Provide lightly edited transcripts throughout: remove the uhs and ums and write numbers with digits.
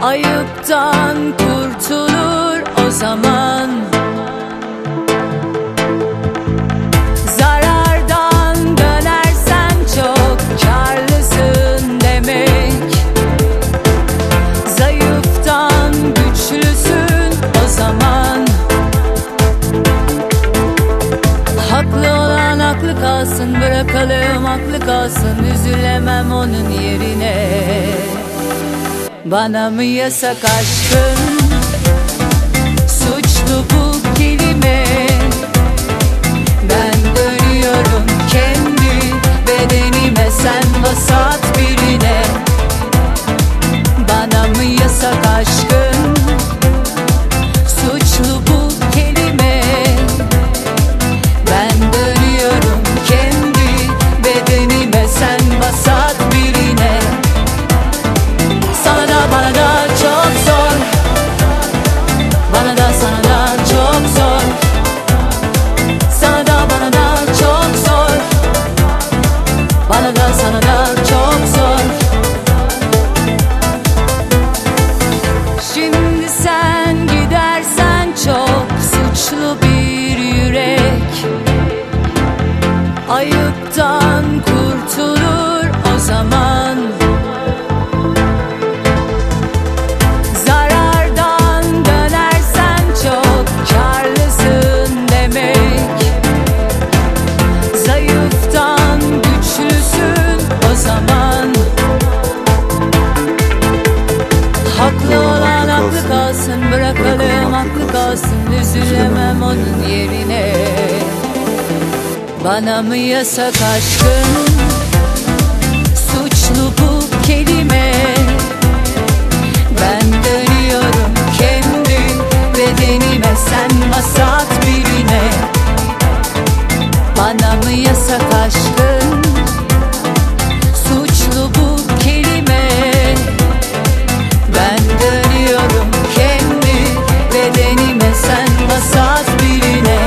Ayıptan kurtulur o zaman. Zarardan dönersen çok karlısın demek. Zayıftan güçlüsün o zaman. Haklı olan haklı kalsın, bırakalım haklı kalsın. Üzülemem onun yerine. Bana mı yasak aşkın? Suçlu bu kelime. Ben dönüyorum kendi bedenime, sen vasat birine. Bana mı yasak aşkın? Suçlu bu kelime. Ben dönüyorum kendi bedenime, sen vasat birine. Sana da bana da çok zor. Bana da sana da çok zor. Sana da bana da çok zor. Bana da sana da çok zor. Şimdi sen gidersen çok suçlu bir yürek. Ayıptan kurtulur o zaman. Zarardan dönersen çok karlısın demek. Zayıftan güçlüsün o zaman. Haklı olan haklı kalsın, bırakalım haklı kalsın. Üzülemem onun yerine. Bana mı yasak aşkın? Suçlu bu kelime. Ben dönüyorum kendi bedenime, sen vasat birine. Bana mı yasak aşkın? Suçlu bu kelime. Ben dönüyorum kendi bedenime, sen vasat birine.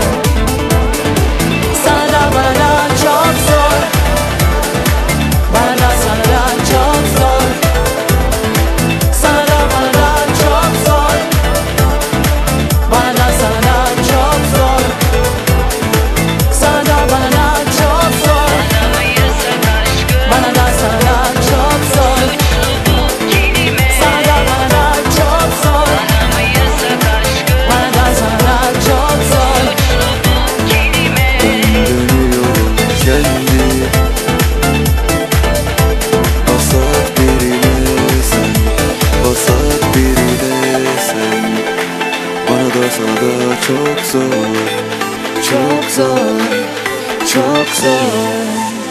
Sana da bana da çok zor. Bana da sana da çok zor. Sana da bana da çok zor. Bana da sana da çok zor. Sana da bana da çok zor. Bana da sana da çok zor. Sana da bana da çok zor. Bana da sana da çok zor. Dönüyorum kendi vasat birine, sen vasat birine sen. Bana da sana da çok zor. Çok zor, çok zor.